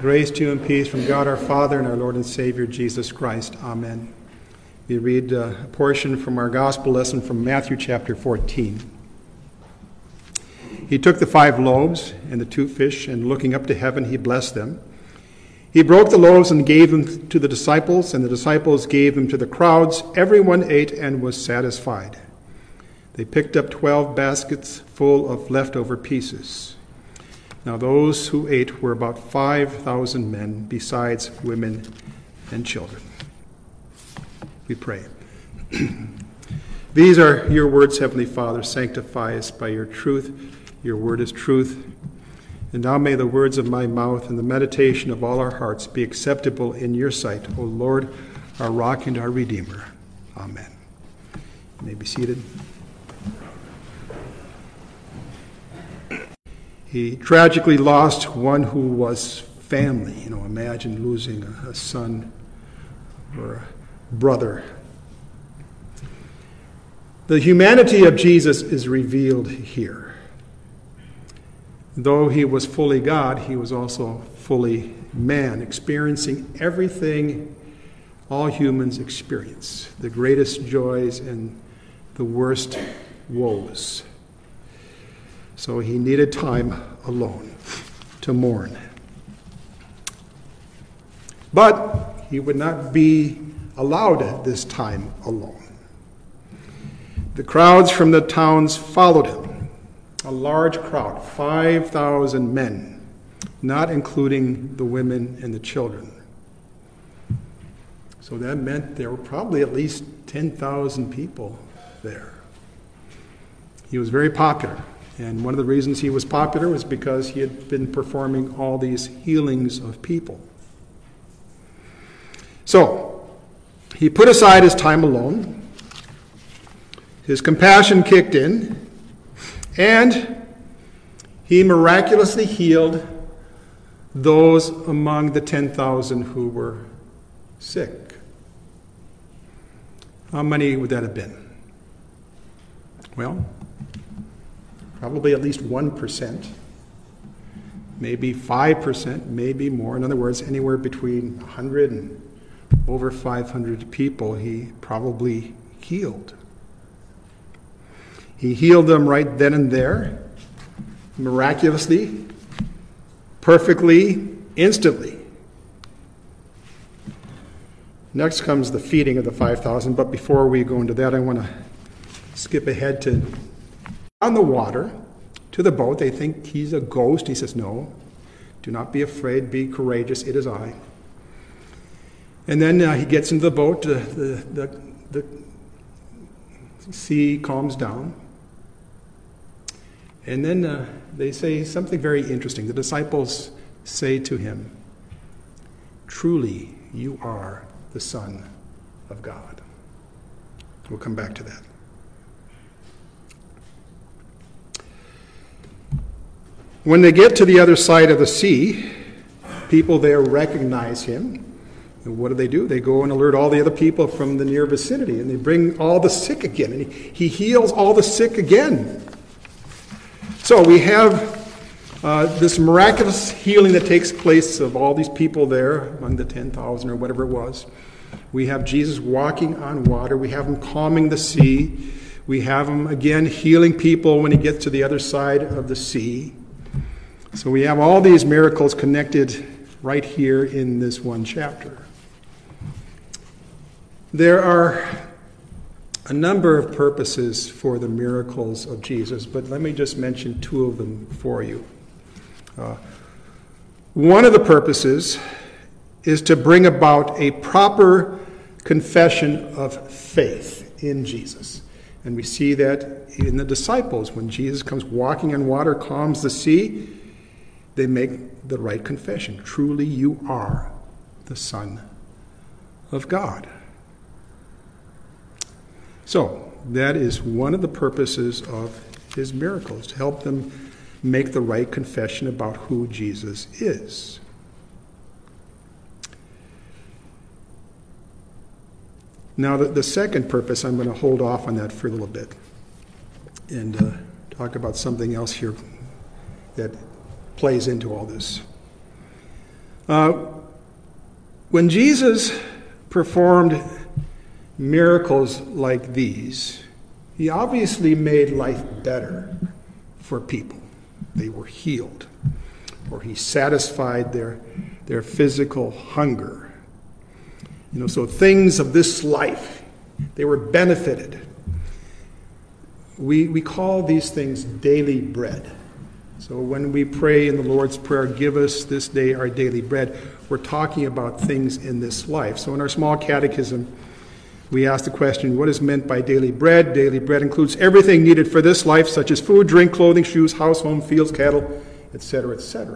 Grace to you and peace from God our Father and our Lord and Savior Jesus Christ. Amen. We read a portion from our gospel lesson from Matthew chapter 14. He took the 5 loaves and the 2 fish, and looking up to heaven, he blessed them. He broke the loaves and gave them to the disciples, and the disciples gave them to the crowds. Everyone ate and was satisfied. They picked up 12 baskets full of leftover pieces. Now those who ate were about 5,000 men, besides women and children. We pray. These are your words, Heavenly Father. Sanctify us by your truth. Your word is truth. And now may the words of my mouth and the meditation of all our hearts be acceptable in your sight, O Lord, our rock and our Redeemer. Amen. You may be seated. He tragically lost one who was family. Imagine losing a son or a brother. The humanity of Jesus is revealed here. Though he was fully God, he was also fully man, experiencing everything all humans experience, the greatest joys and the worst woes. So he needed time alone to mourn. But he would not be allowed this time alone. The crowds from the towns followed him, a large crowd, 5,000 men, not including the women and the children. So that meant there were probably at least 10,000 people there. He was very popular. And one of the reasons he was popular was because he had been performing all these healings of people. So, he put aside his time alone. His compassion kicked in. And he miraculously healed those among the 10,000 who were sick. How many would that have been? Well, probably at least 1%, maybe 5%, maybe more. In other words, anywhere between 100 and over 500 people he probably healed. He healed them right then and there, miraculously, perfectly, instantly. Next comes the feeding of the 5,000, but before we go into that, I want to skip ahead to on the water to the boat. They think he's a ghost. He says, "No, do not be afraid. Be courageous. It is I." And then he gets into the boat. The sea calms down. And then they say something very interesting. The disciples say to him, "Truly, you are the Son of God." We'll come back to that. When they get to the other side of the sea, people there recognize him. And what do? They go and alert all the other people from the near vicinity, and they bring all the sick again. And he heals all the sick again. So we have this miraculous healing that takes place of all these people there, among the 10,000 or whatever it was. We have Jesus walking on water. We have him calming the sea. We have him again healing people when he gets to the other side of the sea. So we have all these miracles connected right here in this one chapter. There are a number of purposes for the miracles of Jesus, but let me just mention 2 of them for you. One of the purposes is to bring about a proper confession of faith in Jesus. And we see that in the disciples. When Jesus comes walking on water, calms the sea, they make the right confession. Truly, you are the Son of God. So, that is one of the purposes of his miracles, to help them make the right confession about who Jesus is. Now, the second purpose, I'm going to hold off on that for a little bit and talk about something else here that plays into all this. When Jesus performed miracles like these, he obviously made life better for people. They were healed, or he satisfied their physical hunger. So things of this life, they were benefited. We call these things daily bread. So when we pray in the Lord's Prayer, give us this day our daily bread, we're talking about things in this life. So in our small catechism, we ask the question, what is meant by daily bread? Daily bread includes everything needed for this life, such as food, drink, clothing, shoes, house, home, fields, cattle, etc., etc.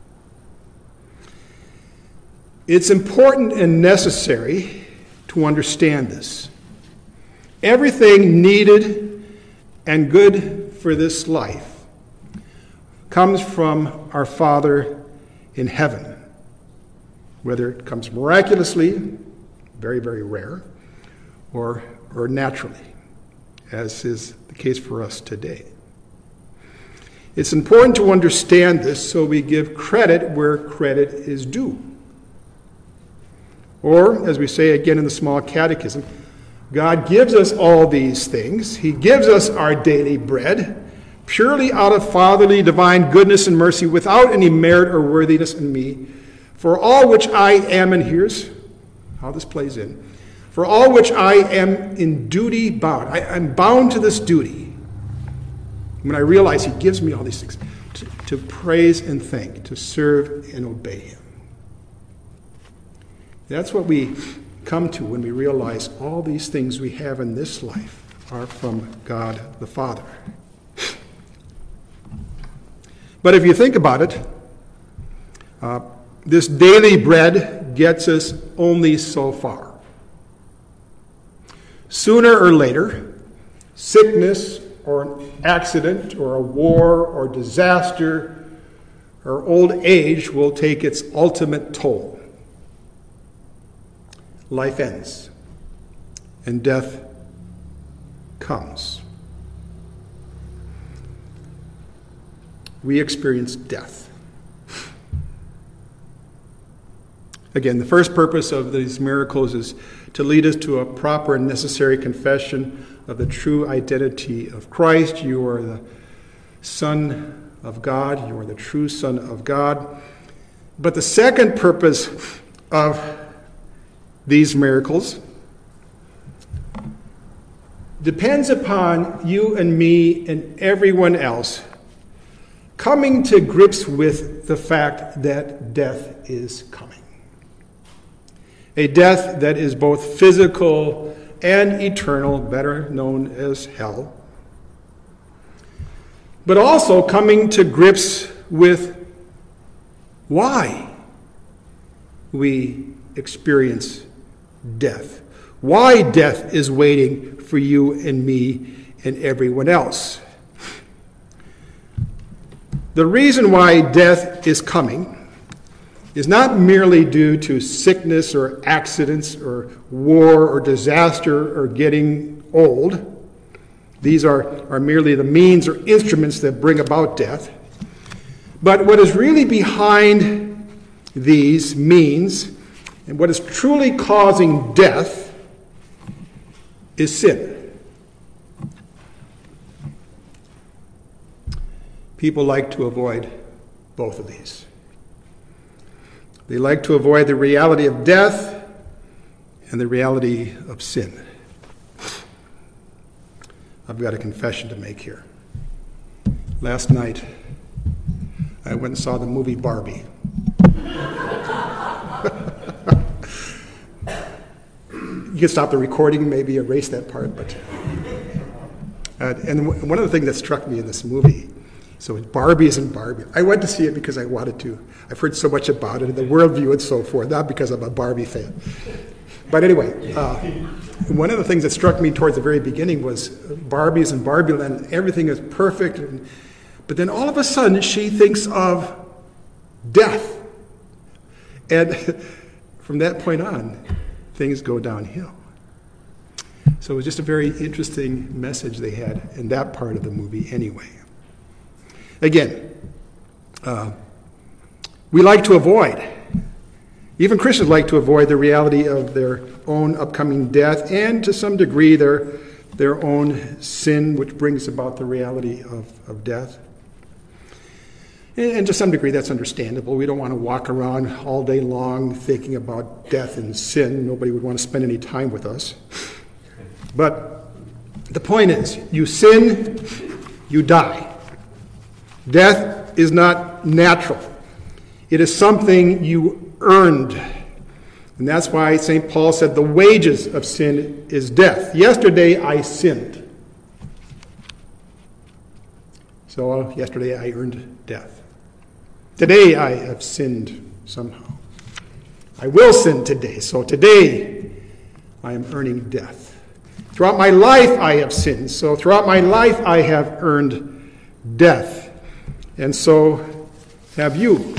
It's important and necessary to understand this. Everything needed and good for this life comes from our Father in heaven. Whether it comes miraculously, very, very rare, or naturally, as is the case for us today. It's important to understand this so we give credit where credit is due. Or, as we say again in the small catechism, God gives us all these things. He gives us our daily bread, purely out of fatherly divine goodness and mercy, without any merit or worthiness in me, for all which I am, and here's how this plays in, for all which I am in duty bound. I'm bound to this duty. When I realize he gives me all these things, to praise and thank, to serve and obey him. That's what we come to when we realize all these things we have in this life are from God the Father. But if you think about it, this daily bread gets us only so far. Sooner or later, sickness or an accident or a war or disaster or old age will take its ultimate toll. Life ends, and death comes. We experience death. Again, the first purpose of these miracles is to lead us to a proper and necessary confession of the true identity of Christ. You are the Son of God. You are the true Son of God. But the second purpose of these miracles depends upon you and me and everyone else coming to grips with the fact that death is coming. A death that is both physical and eternal, better known as hell. But also coming to grips with why we experience death. Why death is waiting for you and me and everyone else. The reason why death is coming is not merely due to sickness or accidents or war or disaster or getting old. These are merely the means or instruments that bring about death. But what is really behind these means and what is truly causing death is sin. People like to avoid both of these. They like to avoid the reality of death and the reality of sin. I've got a confession to make here. Last night, I went and saw the movie Barbie. You can stop the recording, maybe erase that part. But and one of the things that struck me in this movie, so Barbie isn't Barbie. I went to see it because I wanted to. I've heard so much about it and the worldview and so forth, not because I'm a Barbie fan. But anyway, one of the things that struck me towards the very beginning was Barbie is in Barbie land, everything is perfect. But then all of a sudden she thinks of death. And from that point on, things go downhill. So it was just a very interesting message they had in that part of the movie anyway. Again, we like to avoid Even Christians like to avoid the reality of their own upcoming death and, to some degree, their own sin, which brings about the reality of death. And to some degree, that's understandable. We don't want to walk around all day long thinking about death and sin. Nobody would want to spend any time with us. But the point is, you sin, you die. Death is not natural. It is something you earned. And that's why St. Paul said the wages of sin is death. Yesterday I sinned. So yesterday I earned death. Today I have sinned somehow. I will sin today. So today I am earning death. Throughout my life I have sinned. So throughout my life I have earned death. And so have you.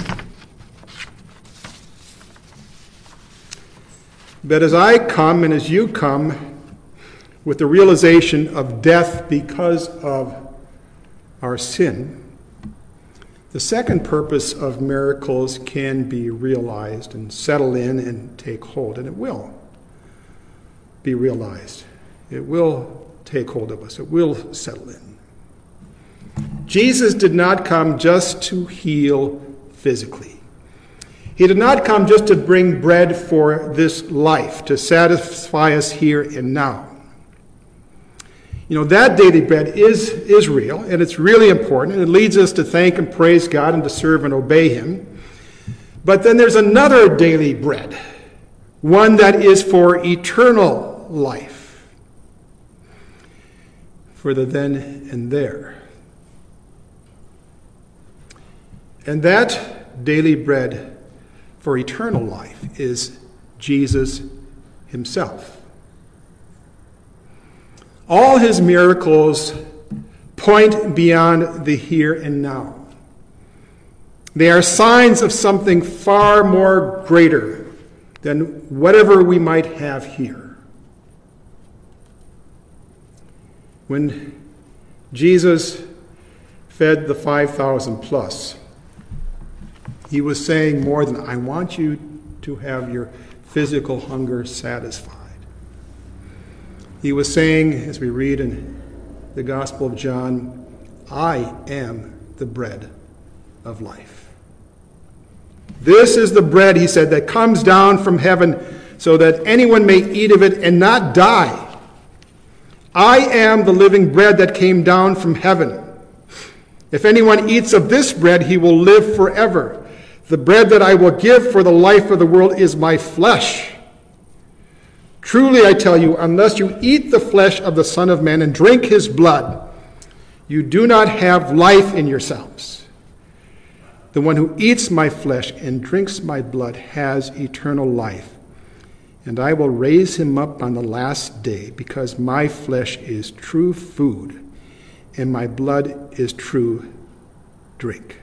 But as I come and as you come with the realization of death because of our sin, the second purpose of miracles can be realized and settle in and take hold. And it will be realized. It will take hold of us. It will settle in. Jesus did not come just to heal physically. He did not come just to bring bread for this life, to satisfy us here and now. You know, that daily bread is real, and it's really important, and it leads us to thank and praise God and to serve and obey Him. But then there's another daily bread, one that is for eternal life, for the then and there. And that daily bread for eternal life is Jesus Himself. All His miracles point beyond the here and now. They are signs of something far more greater than whatever we might have here. When Jesus fed the 5,000 plus, He was saying more than, I want you to have your physical hunger satisfied. He was saying, as we read in the Gospel of John, I am the bread of life. This is the bread, He said, that comes down from heaven so that anyone may eat of it and not die. I am the living bread that came down from heaven. If anyone eats of this bread, he will live forever. The bread that I will give for the life of the world is my flesh. Truly, I tell you, unless you eat the flesh of the Son of Man and drink His blood, you do not have life in yourselves. The one who eats my flesh and drinks my blood has eternal life, and I will raise him up on the last day, because my flesh is true food, and my blood is true drink.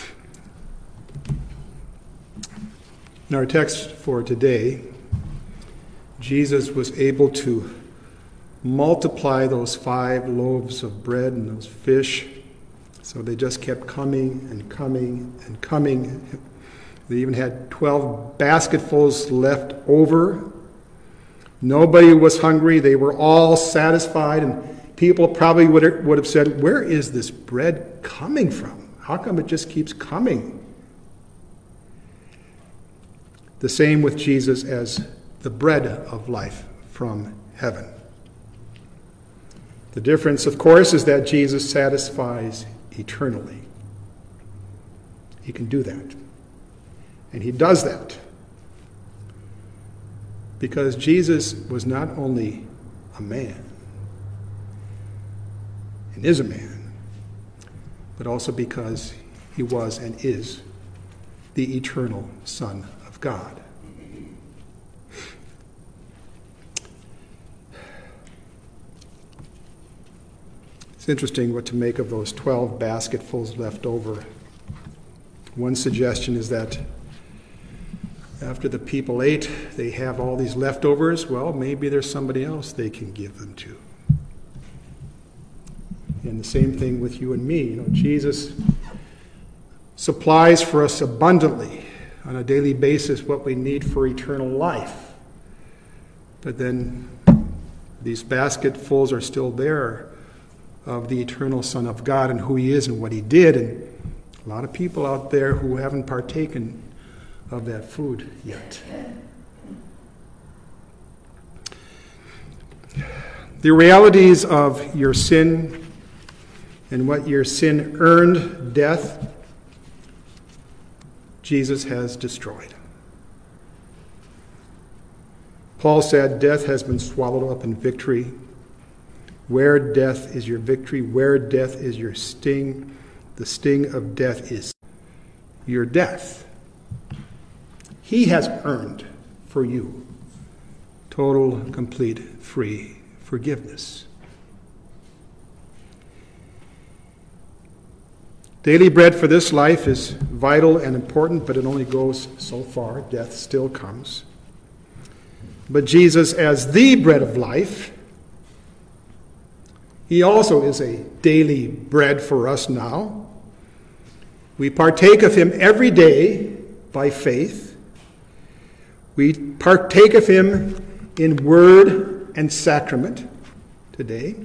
In our text for today, Jesus was able to multiply those 5 loaves of bread and those fish. So they just kept coming and coming and coming. They even had 12 basketfuls left over. Nobody was hungry. They were all satisfied. And people probably would have said, where is this bread coming from? How come it just keeps coming? The same with Jesus as the bread of life from heaven. The difference, of course, is that Jesus satisfies eternally. He can do that. And He does that because Jesus was not only a man and is a man, but also because He was and is the eternal Son of God. It's interesting what to make of those 12 basketfuls left over. One suggestion is that after the people ate, they have all these leftovers. Well, maybe there's somebody else they can give them to. And the same thing with you and me. Jesus supplies for us abundantly on a daily basis what we need for eternal life. But then these basketfuls are still there of the eternal Son of God and who he is and what he did. And a lot of people out there who haven't partaken of that food yet. The realities of your sin and what your sin earned, death, Jesus has destroyed. Paul said, death has been swallowed up in victory. Where death is your victory, where death is your sting, the sting of death is your death. He has earned for you total, complete, free forgiveness. Daily bread for this life is vital and important, but it only goes so far. Death still comes. But Jesus, as the bread of life, he also is a daily bread for us now. We partake of him every day by faith. We partake of him in word and sacrament today.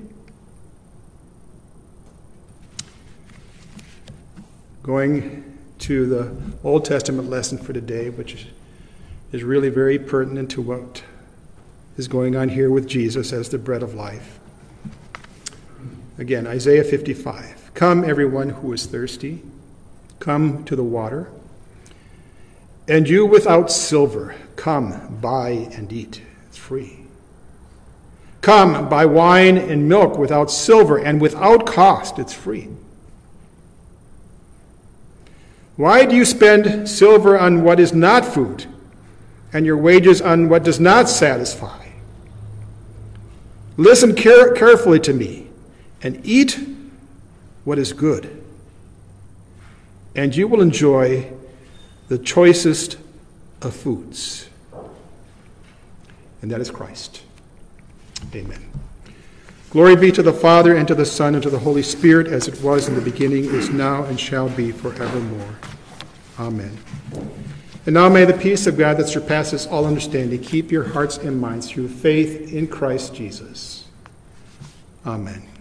Going to the Old Testament lesson for today, which is really very pertinent to what is going on here with Jesus as the bread of life. Again, Isaiah 55. Come, everyone who is thirsty, come to the water. And you without silver, come, buy and eat. It's free. Come, buy wine and milk without silver and without cost. It's free. Why do you spend silver on what is not food, and your wages on what does not satisfy? Listen carefully to me, and eat what is good, and you will enjoy the choicest of foods. And that is Christ. Amen. Glory be to the Father, and to the Son, and to the Holy Spirit, as it was in the beginning, is now, and shall be forevermore. Amen. And now may the peace of God that surpasses all understanding keep your hearts and minds through faith in Christ Jesus. Amen.